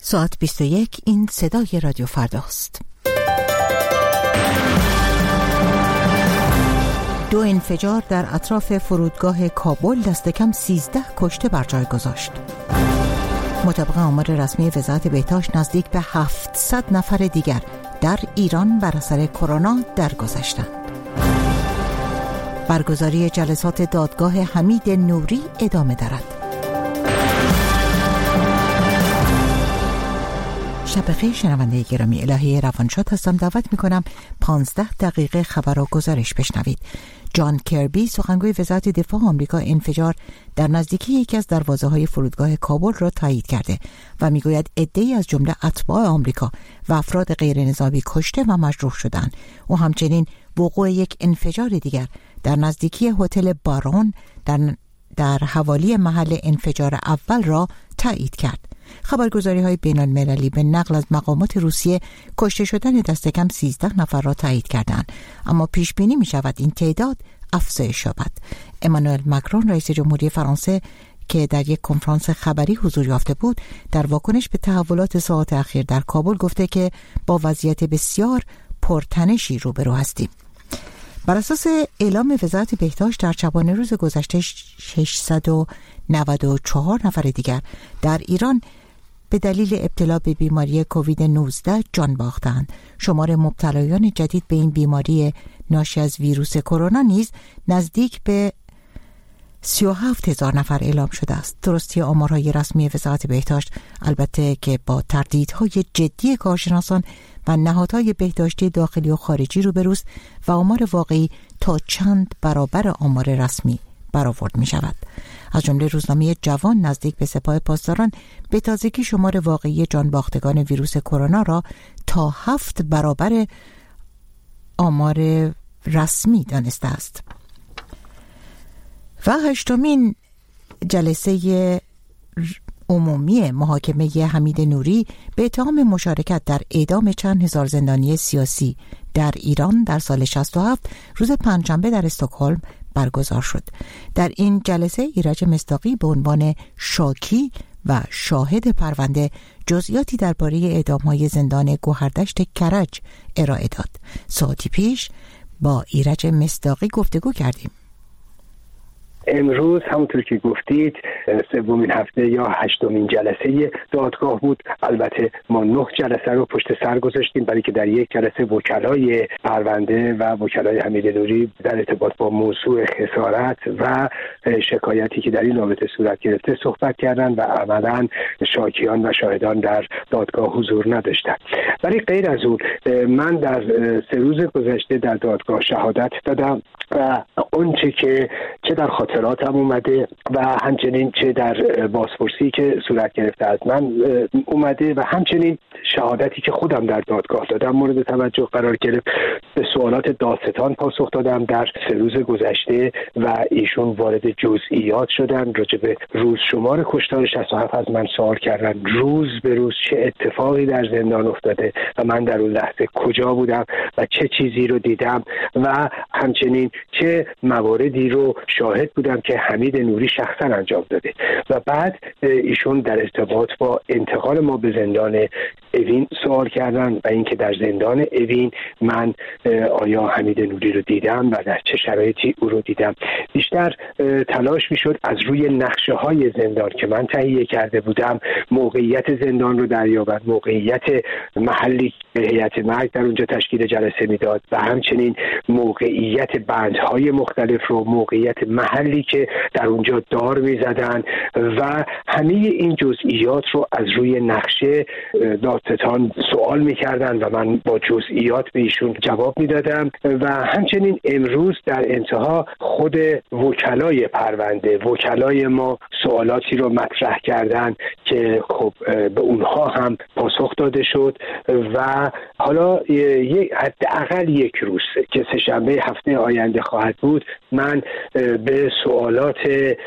ساعت 21 این صدای رادیو فرداست. 2 انفجار در اطراف فرودگاه کابل دست کم 13 کشته بر جای گذاشت. مطابق آمار رسمی وزارت بهداشت نزدیک به 700 نفر دیگر در ایران بر اثر کرونا درگذشتند. برگزاری جلسات دادگاه حمید نوری ادامه دارد. شب بخیر شنونده گرامی، الهی روانشاد هستم. دعوت میکنم 15 دقیقه خبر و گزارش بشنوید. جان کربی سخنگوی وزارت دفاع آمریکا انفجار در نزدیکی یکی از دروازه‌های فرودگاه کابل را تایید کرده و میگوید عده‌ای از جمله اتباع آمریکا و افراد غیر نظامی کشته و مجروح شدند. او همچنین وقوع یک انفجار دیگر در نزدیکی هتل بارون در حوالی محل انفجار اول را تایید کرد. خبرگزاری‌های بین‌المللی به نقل از مقامات روسیه کشته شدن دست کم 13 نفر را تایید کردند، اما پیش بینی می‌شود این تعداد افزایش یابد. امانوئل ماکرون رئیس جمهوری فرانسه که در یک کنفرانس خبری حضور یافته بود، در واکنش به تحولات ساعات اخیر در کابل گفته که با وضعیت بسیار پرتنشی روبرو هستیم. بر اساس اعلام وزارت بهداشت در شبانه روز گذشته 694 نفر دیگر در ایران به دلیل ابتلا به بیماری کووید 19 جان باختند. شمار مبتلایان جدید به این بیماری ناشی از ویروس کرونا نیز نزدیک به 37,000 نفر اعلام شده است. درستی آمارهای رسمی وزارت بهداشت البته که با تردیدهای جدی کارشناسان و نهادهای بهداشتی داخلی و خارجی روبروست و آمار واقعی تا چند برابر آمار رسمی برآورد می شود. از جمله روزنامه جوان نزدیک به سپاه پاسداران به تازگی شمار واقعی جان باختگان ویروس کرونا را تا 7 برابر آمار رسمی دانسته است. و 8مین جلسه عمومی محاکمه حمید نوری به اتهام مشارکت در اعدام چند هزار زندانی سیاسی در ایران در سال 67 روز پنجشنبه در استکهلم برگزار شد. در این جلسه ایرج مصداقی به عنوان شاکی و شاهد پرونده جزئیاتی درباره اعدام‌های زندان گوهردشت کرج ارائه داد. ساعتی پیش با ایرج مصداقی گفتگو کردیم. امروز همونطور که گفتید 3مین هفته یا 8مین جلسه دادگاه بود. البته ما 9 جلسه رو پشت سر گذاشتیم، برای که در یک جلسه وکلای پرونده و وکلای حمید نوری در ارتباط با موضوع خسارت و شکایتی که در این رابطه صورت گرفته صحبت کردن و عملاً شاکیان و شاهدان در دادگاه حضور نداشتند. ولی غیر از اون من در 3 روز گذشته در دادگاه شهادت دادم و اونچه که چه در خاطراتم اومده و همچنین چه در بازپرسی که صورت گرفته از من اومده و همچنین شهادتی که خودم در دادگاه دادم مورد توجه قرار گرفت. به سوالات دادستان پاسخ دادم در 3 روز گذشته و ایشون وارد جزئیات شدن. راجع به روز شمار کشتار 67 از من سوال کردن، روز به روز چه اتفاقی در زندان افتاده و من در اون لحظه کجا بودم و چه چیزی رو دیدم و همچنین چه مواردی رو شاهد بودم که حمید نوری شخصا انجام داده. و بعد ایشون در ارتباط با انتقال ما به زندان اوین سوال کردن و اینکه در زندان اوین من آیا حمید نوری رو دیدم و در چه شرایطی او رو دیدم. بیشتر تلاش میشد از روی نقشه های زندان که من تهیه کرده بودم موقعیت زندان رو دریابم، موقعیت محلی که هیئت مرگ در اونجا تشکیل جلسه میداد و همچنین موقعیت بندهای مختلف رو، موقعیت محلی که در اونجا دار میزدن و همه این جزئیات رو از روی نقشه دادستان سوال میکردن و من با جزئیات به ایشون جواب میدادم. و همچنین امروز در انتها خود وکلای پرونده، وکلای ما سوالاتی رو مطرح کردن که خب به اونها هم پاسخ داده شد و حالا حداقل یک روز که سه‌شنبه هفته آینده خواهد بود، من به سوالات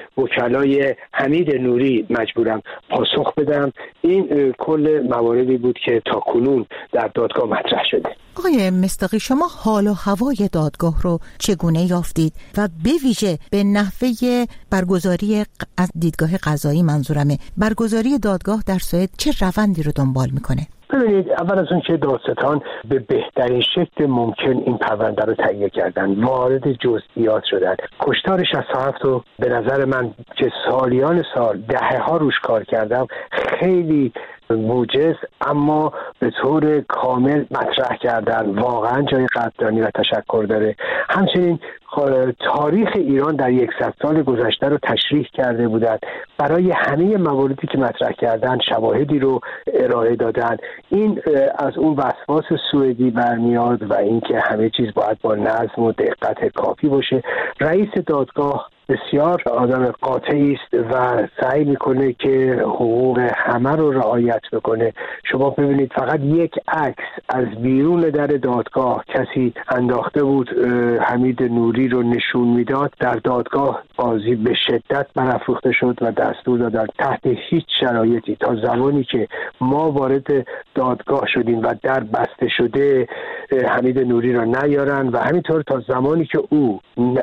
وکلای حمید نوری مجبورم پاسخ بدم. این کل مواردی بود که تا کنون در دادگاه مطرح شده. آقای مصداقی، شما حال و هوای دادگاه رو چگونه یافتید و به ویژه به نحوه برگزاری از دیدگاه قضایی، منظورمه برگزاری دادگاه در سوئد، چه روندی رو دنبال میکنه؟ ببینید، اول از اون که دادستان به بهترین شکل ممکن این پرونده رو تهیه کردن، وارد جزئیات شدن. کشتار 67 رو به نظر من که سالیان سال، دهه‌ها روش کار کردم، خیلی موجز اما به طور کامل مطرح کردن. واقعا جای قدردانی و تشکر داره. همچنین تاریخ ایران در 100 سال گذشته رو تشریح کرده بودند. برای همه مواردی که مطرح کردن شواهدی رو ارائه دادن. این از اون وسواس سوئدی برمیاد و اینکه همه چیز باید با نظم و دقت کافی باشه. رئیس دادگاه بسیار آدم قاطعی است و سعی میکنه که حقوق همه رو رعایت بکنه. شما ببینید، فقط یک عکس از بیرون در دادگاه کسی انداخته بود حمید نوری رو نشون میداد. در دادگاه بازی به شدت برافروخته شد و دستور دادن تحت هیچ شرایطی تا زمانی که ما وارد دادگاه شدیم و در بسته شده حمید نوری رو نیارن و همینطور تا زمانی که او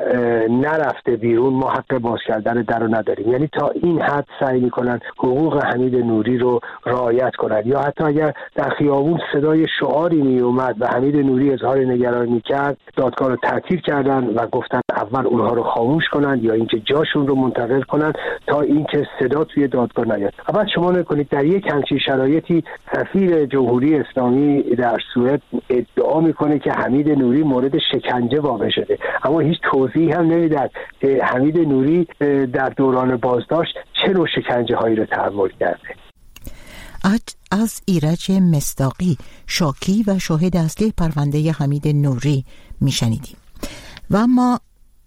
نرفته بیرون ما حق باز کردن در رو نداریم. یعنی تا این حد سعی میکنن حقوق حمید نوری رو رعایت کنن. یا حتی اگر در خیابون صدای شعاری می اومد و حمید نوری اظهار نگرانی کرد، دادگاه رو تعطیل کردن و گفتن اول اونها رو خاموش کنن یا اینکه جاشون رو منتقل کنن تا اینکه صدا توی دادگاه نیاد. اول شما نکنید در یک همچین شرایطی سفیر جمهوری اسلامی در سوئد ادعا میکنه که حمید نوری مورد شکنجه واقع شده، اما هیچ توضیحی هم نمیدن که حمید نوری در دوران بازداشت چه نوع شکنجه هایی رو تحمل کرده. از ایرج مصداقی، شاکی و شاهد اصلی پرونده حمید نوری میشنیدیم. و اما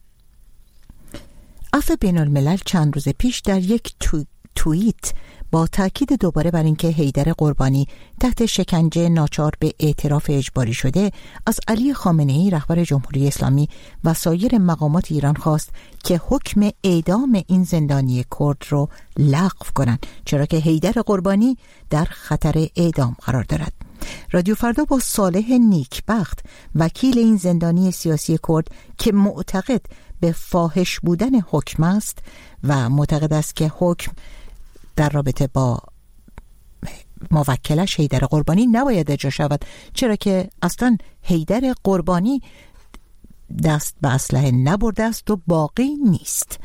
عفو بین الملل چند روز پیش در یک توییت با تاکید دوباره بر اینکه حیدر قربانی تحت شکنجه ناچار به اعتراف اجباری شده، از علی خامنه‌ای رهبر جمهوری اسلامی و سایر مقامات ایران خواست که حکم اعدام این زندانی کرد رو لغو کنند، چرا که حیدر قربانی در خطر اعدام قرار دارد. رادیو فردا با صالح نیکبخت، وکیل این زندانی سیاسی کرد که معتقد به فاحش بودن حکم است و معتقد است که حکم در رابطه با موکلش حیدر قربانی نباید اجرا شود، چرا که اصلا حیدر قربانی دست به اسلحه نبرده است و باقی نیست.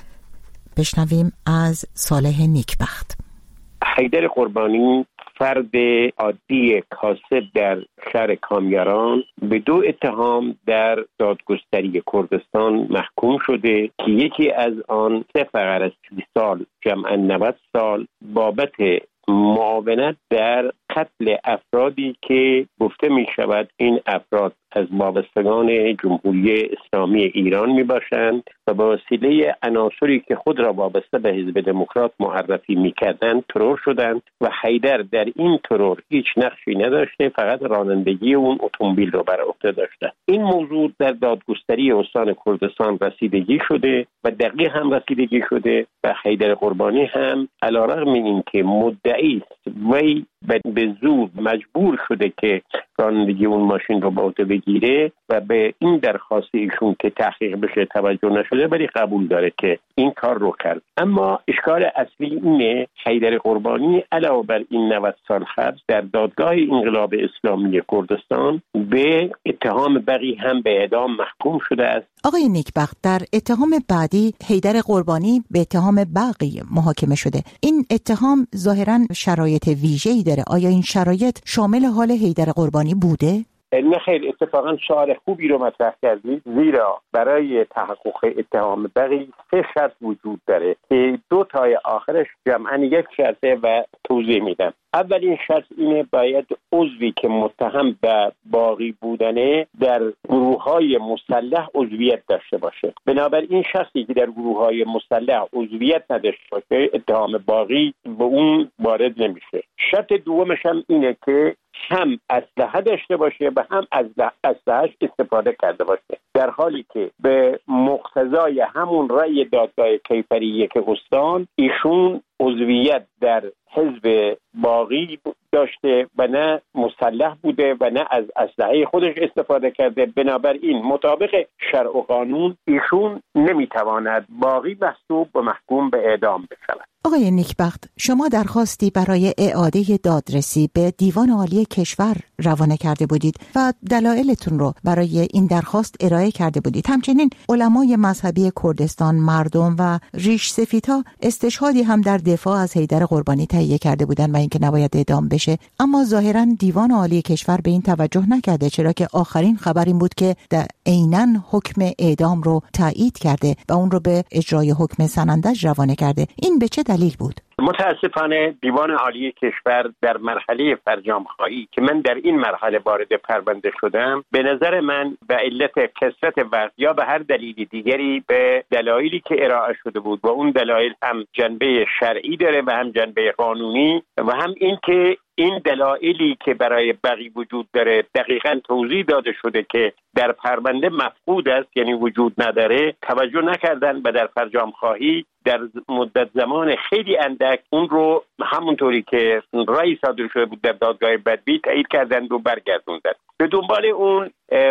بشنویم از صالح نیکبخت. حیدر قربانی فرد عادی کاسب در شهر کامیاران به 2 اتهام در دادگستری کردستان محکوم شده که یکی از آن 3 فقر از 30 سال جمعاً 90 سال بابت معاونت در قتل افرادی که گفته می شود این افراد از وابستگان جمهوری اسلامی ایران می باشند و به وسیله عناصری که خود را وابسته به حزب دموکرات معرفی می کردند ترور شدند و حیدر در این ترور هیچ نقشی نداشته، فقط رانندگی اون اتومبیل رو بر عهده داشته. این موضوع در دادگستری استان کردستان رسیدگی شده و دقیق هم رسیدگی شده و حیدر قربانی هم علیرغم این که مدعی است وی به زور مجبور شده که رانندگی اون ماشین رو به عهده بگیره و به این درخواست ایشون که تحقیق بشه توجه نشده، ولی قبول داره که این کار رو کرد. اما اشکال اصلی اینه حیدر قربانی علاوه بر این 90 سال حبس در دادگاه انقلاب اسلامی کردستان به اتهام بغی هم به اعدام محکوم شده است. آقای نیکبخت، در اتهام بعدی حیدر قربانی به اتهام بغی محاکمه شده. این اتهام ظاهراً شرایط ویژه‌ای داره. آیا این شرایط شامل حال حیدر قربانی بوده؟ نه خیر، اتفاقا سوال خوبی رو مطرح کردید، زیرا برای تحقق اتهام بغی 3 شرط وجود داره که 2 تای آخرش جمعاً 1 شرطه و توضیح میدم. اولین شرط اینه باید عضوی که متهم به باغی بودنه در گروه‌های مسلح عضویت داشته باشه. بنابراین شخصی که در گروه‌های مسلح عضویت نداشته باشه اتهام باغی به اون وارد نمیشه. شرط دومش هم اینه که هم اسلحه داشته باشه و هم از اسلحه‌اش استفاده کرده باشه، در حالی که به مقتضای همون رأی دادگاه کیفری یک استان ایشون عضویت در حزب باقی داشته و نه مسلح بوده و نه از اسلحه خودش استفاده کرده. بنابراین مطابق شرع و قانون ایشون نمیتواند باقی محسوب و محکوم به اعدام بشود. آقای نیکبخت، شما درخواستی برای اعاده دادرسی به دیوان عالی کشور روانه کرده بودید و دلایلتون رو برای این درخواست ارائه کرده بودید. همچنین علمای مذهبی کردستان، مردم و ریش سفیدها استشهادی هم در دفاع از حیدر قربانی تهیه کرده بودن و اینکه نباید اعدام بشه، اما ظاهراً دیوان عالی کشور به این توجه نکرده، چرا که آخرین خبر این بود که عیناً حکم اعدام رو تایید کرده و اون رو به اجرای حکم سنندج روانه کرده. این به چه دلیل بود؟ متاسفانه دیوان عالی کشور در مرحله فرجام خواهی که من در این مرحله وارد پرونده شدم، به نظر من به علت کثرت وقت یا به هر دلیل دیگری به دلایلی که ارائه شده بود و اون دلایل هم جنبه شرعی داره و هم جنبه قانونی و هم این که این دلایلی که برای بقی وجود داره دقیقاً توضیح داده شده که در پرونده مفقود است، یعنی وجود نداره، توجه نکردن و در فرجام خواهی در مدت زمان خیلی اندک اون رو همونطوری که رأی صادر شده بود در دادگاه بدبی تایید کردن و برگردوندن. به دنبال اون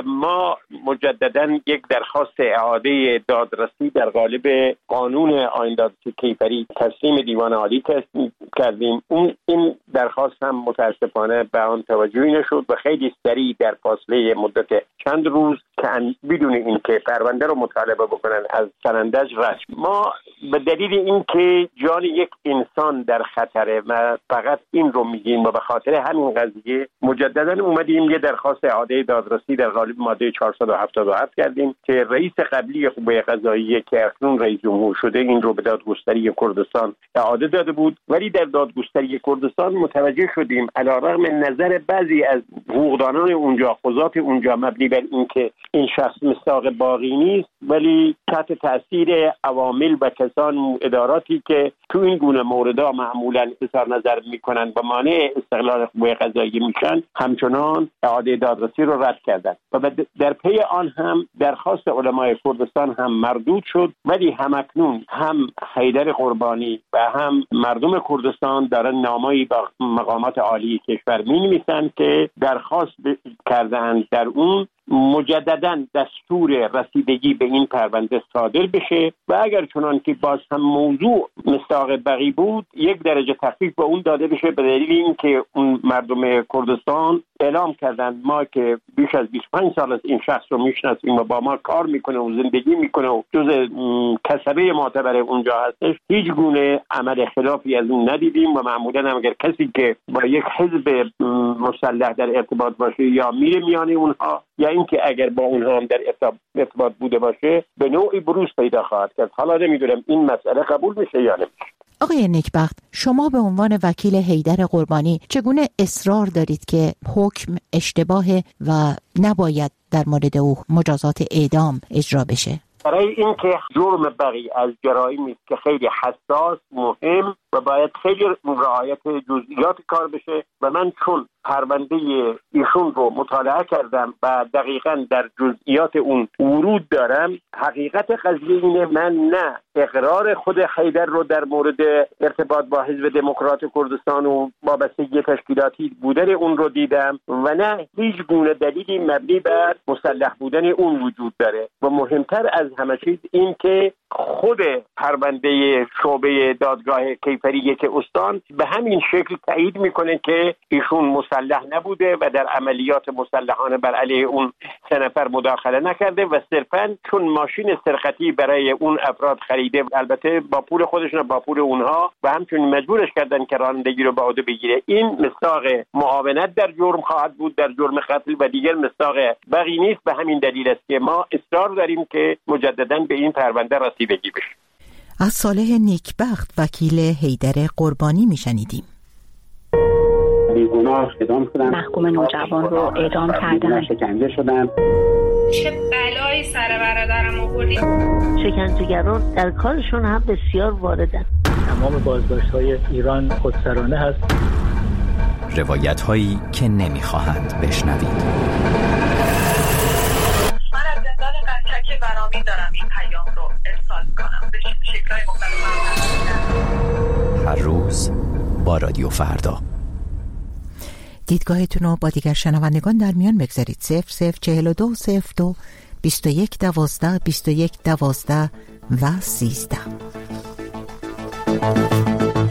ما مجددا یک درخواست اعاده دادرسی در قالب قانون آیین دادرسی کیفری تسلیم دیوان عالی کردیم. این درخواست هم متاسفانه به آن توجهی نشد و خیلی سریع در فاصله مدت چند روز که بدون اینکه پرونده رو مطالبه بکنن از سنندج رد. ما به دلیل اینکه جان یک انسان در خطره و فقط این رو میگیم و به خاطر همین قضیه مجددا اومدیم یه درخواست اعاده دادرسی در قالب ماده 477 کردیم که رئیس قبلی قوه قضاییه که اکنون رئیس جمهور شده این رو به دادگستری کردستان اعاده داده بود، ولی در دادگستری کردستان متوجه شدیم علیرغم نظر بعضی از حقوقدانان اونجا، قضات اونجا، مبنی بر اینکه این شخص مصداق باقی نیست، ولی تحت تاثیر عوامل و کسان اداراتی که تو این گونه موردا معمولا اظهار نظر میکنن و مانع استقلال قوه قضاییه میشن، همچنان اعاده دادرسی رو رد کردن و در پی آن هم درخواست علمای کردستان هم مردود شد، ولی همکنون هم حیدر قربانی و هم مردم کردستان دارن نامه‌ای با مقامات عالی کشور می‌نویسند که درخواست کردند در اون مجدداً دستور رسیدگی به این پرونده صادر بشه و اگر چنان که باز هم موضوع مصداق بقی بود یک درجه تخفیف به اون داده بشه، به دلیل اینکه اون مردم کردستان اعلام کردند ما که بیش از 25 سال از این شخص رو میشناسیم و با ما کار میکنه و زندگی میکنه و جز کسبه معتبر اونجا هستش، هیچ گونه عمل خلافی از اون ندیدیم و معمولا هم اگر کسی که با یک حزب مسلح در ارتباط باشه یا میره میانه اونها یا اینکه اگر با اونها هم در ارتباط بوده باشه به نوعی بروز پیدا خواهد کرد. حالا نمیدونم این مسئله قبول میشه یا نمیشه. آقای نیکبخت، شما به عنوان وکیل حیدر قربانی چگونه اصرار دارید که حکم اشتباهه و نباید در مورد او مجازات اعدام اجرا بشه؟ برای اینکه جرم بقی از جرائمی است که خیلی حساس، مهم و باید خیلی رعایت جزئیات کار بشه و من چون پرونده ایشون رو مطالعه کردم و دقیقاً در جزئیات اون ورود دارم، حقیقت قضیه اینه من نه اقرار خود حیدر رو در مورد ارتباط با حزب دموکرات کردستان و وابستگی تشکیلاتی بودن اون رو دیدم و نه هیچ گونه دلیلی مبنی بر مسلح بودن اون وجود داره و مهمتر از همه چیز این که خود پرونده شعبه دادگاه کیفری یک استان به همین شکل تایید میکنه که ایشون مسلح نبوده و در عملیات مسلحانه بر علیه اون 3 نفر مداخله نکرده و صرفاً چون ماشین سرقتی برای اون افراد خریده، البته با پول خودشون و با پول اونها، و همچنین مجبورش کردن که رانندگی رو به عهده بگیره، این مصداق معاونت در جرم خواهد بود، در جرم قتل و دیگر مصداق بقی نیست. به همین دلیل است که ما اصرار داریم که مجدداً به این پرونده رسیدگی بشه. از صالح نیکبخت وکیل حیدر قربانی میشنیدیم. بیگناه اعدام شدن، محکوم نوجوان رو اعدام کردن، شکنجه شدن. چه بلایی سر برادرم آوردی؟ شکنجهگران در کارشون هم بسیار واردن. تمام بازداشت‌های ایران خودسرانه هست. روایت‌هایی که نمی‌خواهند بشنوید. من از زندان قزحک برامین دارم این پیام رو ارسال کنم به شکل‌های مختلف. هر روز با رادیو فردا. دیدگاهتون رو با دیگر شنوندگان در میان بگذارید. 0042 02 21 12 21 12 و 13.